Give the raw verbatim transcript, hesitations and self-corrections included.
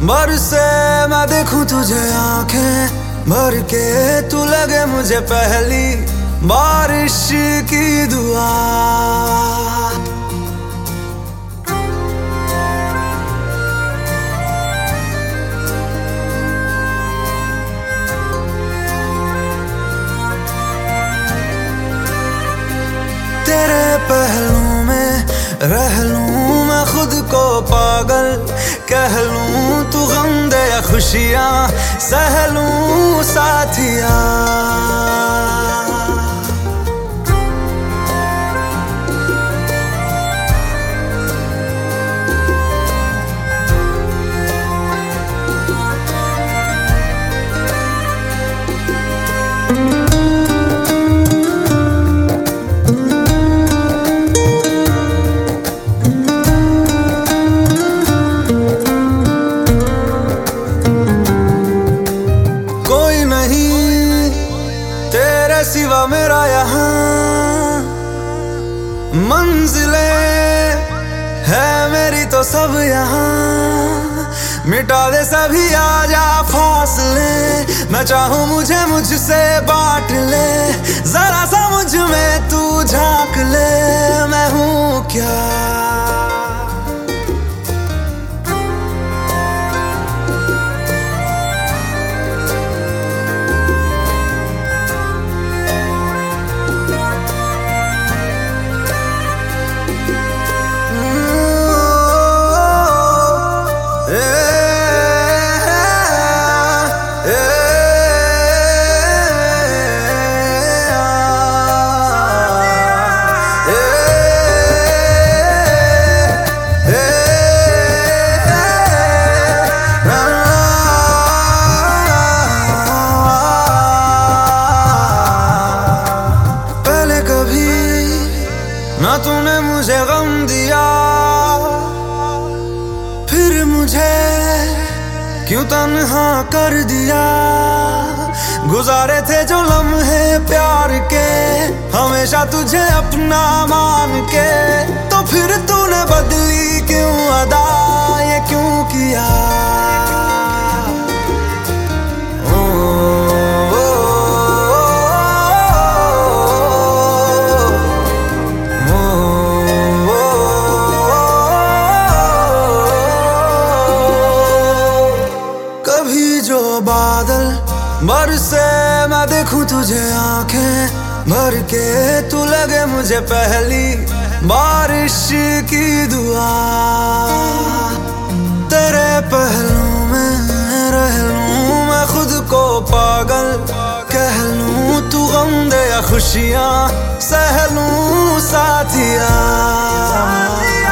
बरसे मैं देखूं तुझे आंखें भर के, तू लगे मुझे पहली बारिश की दुआ। तेरे पहलू में रह लूं मैं खुद को पागल, कह लूं तू गम दे या खुशियां सह लूं साथिया। सिवा मेरा यहाँ मंजिलें है मेरी तो सब यहाँ, मिटा दे सभी आजा फासले, मैं चाहूँ मुझे मुझसे बांट ले, जरा सा मुझ में तू झांक ले, मैं हूँ क्या। ना तूने मुझे गम दिया, फिर मुझे क्यों तन्हा कर दिया। गुजारे थे जो लम्हे प्यार के, हमेशा तुझे अपना मान के, तो फिर तूने बदली क्यों अदा, ये क्यों किया। बादल बरसे मैं देखूं तुझे आंखें भर के, तू लगे मुझे पहली बारिश की दुआ। तेरे पहलू में रह लूं मैं खुद को पागल, कह लूं तू गम दे या खुशियां सह लूं साथिया।